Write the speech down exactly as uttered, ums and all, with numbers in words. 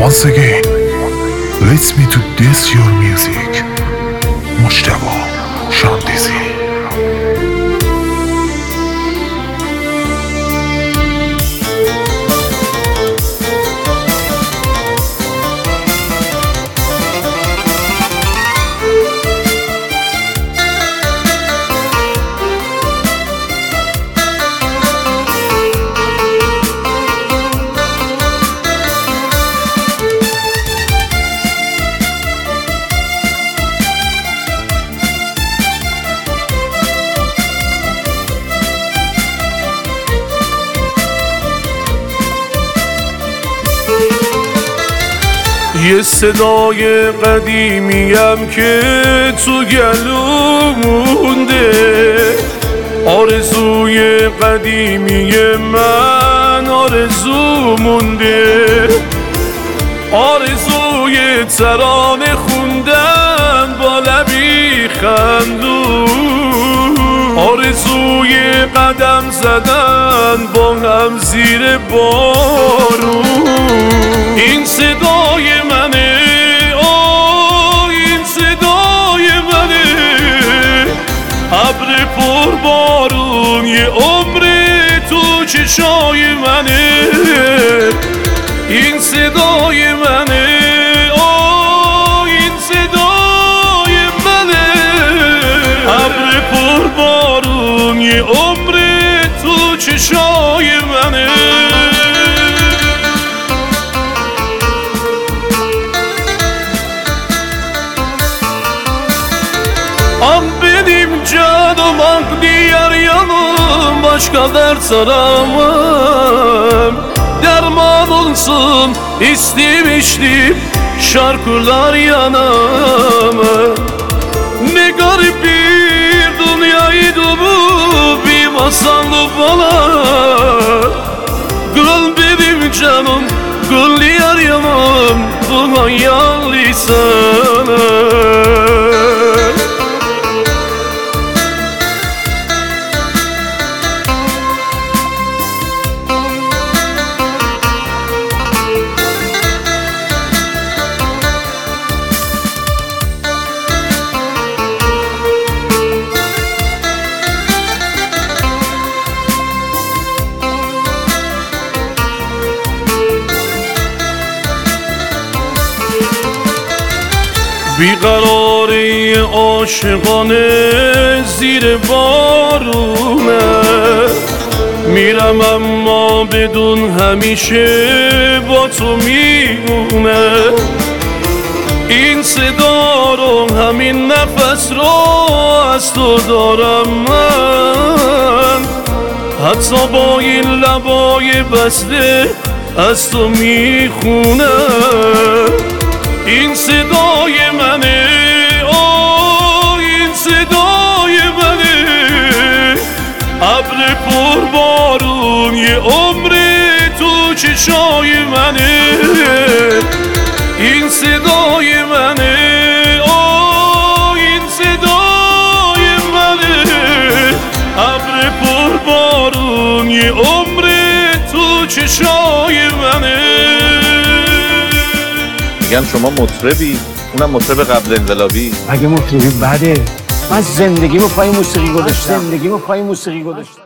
Once again, let's me to this your music. مجتبی شاندیزی. یه صدای قدیمیم که تو گلو مونده، آرزوی قدیمی من آرزو مونده، آرزوی ترانه خوندن با لبی خندون، آرزوی قدم زدن با هم زیر بارون. این صدای منه، آه این صدای منه، ابر پر بارون یه عمر تو چشای منه. این صدای منه، آه این صدای منه، ابر پر بارون یه عمر تو چشای منه. An benim canım ak diyar yanım, başka dert aramam. Derman olsun istim içtim şarkılar yanama. Ne garip bir dünyaydı bu, bir masallı falan. Gül benim canım, gül diyar yanım, bu hayali sana. بیقراری عاشقانه زیر بارونه، میرم اما بدون همیشه با تو میمونه. این صدا رو همین نفس رو از تو دارم من، حتی با این لبای بسته از تو میخونه. این صدای منه، آه این صدای منه، ابر پر بارون یه عمر تو چشای منه. این صدای منه، آه این صدای منه، ابر پر بارون یه عمر تو چشای منه. میگم شما مطربی، اونم مطرب قبل انقلابی. اگه مطربی بده، من زندگیمو پای موسیقی گذاشتم، زندگیمو پای موسیقی گذاشتم.